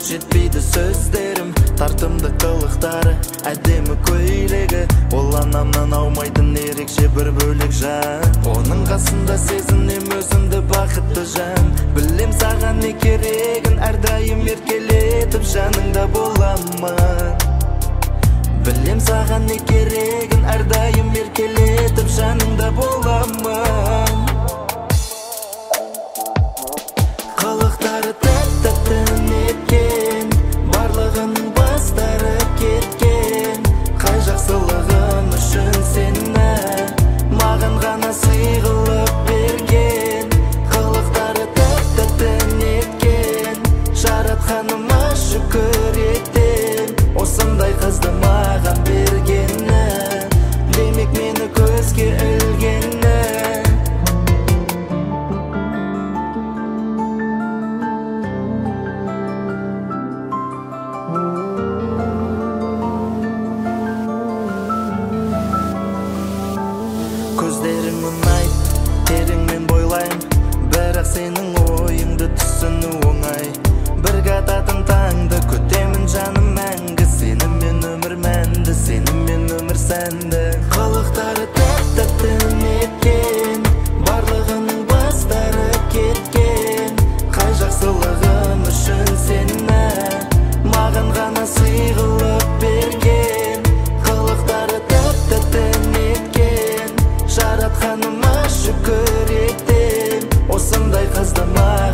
жетпейді сөздерім, тартымды қылықтары, әдемі көйлегі. Ол анамнан аумайтын ерекше бір бөлек жан. Оның қасында сезінем өзімді бақытты жан. Білем саған не керегін, әрдайым еркелетіп жаныңда боламын. Білем саған не керегін, әрдайым еркелетіп жаныңда боламын. Қылықтары тәтті неткен, барлығының бастары кеткен. Қай жақсылығым үшін сені маған ғана сый қылып берген. Қылықтары тәтті неткен, жаратқаныма шүкір етем. Осындай қызды маған бергені, демек мені көзге ілгені. Көздерің ұнайды, тереңмен бойлайым, бірақ сенің ойыңды түсіну оңай. Бірге ататын таңды күтемін жаным мәңгі, сенімен өмір мәнді, сенімен өмір сәнді. Қылықтары тәтті неткен, барлығының бастары кеткен. Қай жақсылығым үшін сені маған ғана сый қылып берген. Қылықтары тәтті неткен, жаратқаныма шүкір етем. Осындай қызды